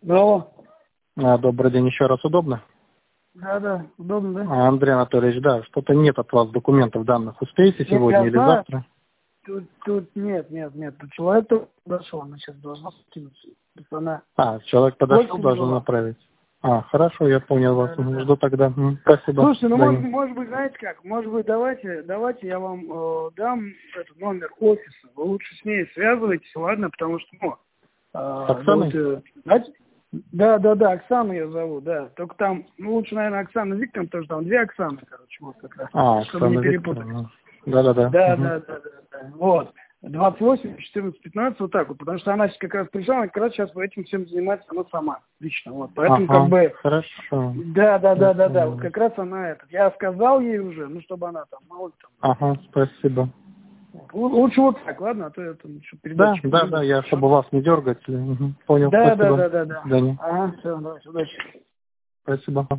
Алло. Добрый день, еще раз удобно? Да, удобно, да? Андрей Анатольевич, да, что-то нет от вас документов данных. Успеете Нет, сегодня я или знаю. завтра? Тут нет. Тут человек только подошел, она сейчас должна скинуться. Она Человек подошел, почту не должен была. направить. Хорошо, я понял вас. Да. Жду тогда. Спасибо. Слушайте, ну Да, может быть, знаете как? Может быть, давайте я вам дам этот номер офиса. Вы лучше с ней связывайтесь, ладно? Потому что, Оксаной? знаете? Да, Оксану ее зовут, да. Только там, лучше, наверное, Оксана Викторовна, потому что там две Оксаны, короче, вот как раз. Чтобы не Оксана перепутать. Викторовна. Да. Да. Вот. 28, 14, 15, вот так вот. Потому что она как раз пришла, она как раз сейчас этим всем занимается она сама, лично. Вот. Поэтому как бы... Хорошо. Да. Вот как раз она этот. Я сказал ей уже, чтобы она там, мало ли там. Спасибо. Лучше вот так, ладно, а то я там еще передатчик. Да, я чтобы вас не дергать. Понял, Да. спасибо. До свидания. Ага, все, давай, удачи. Спасибо.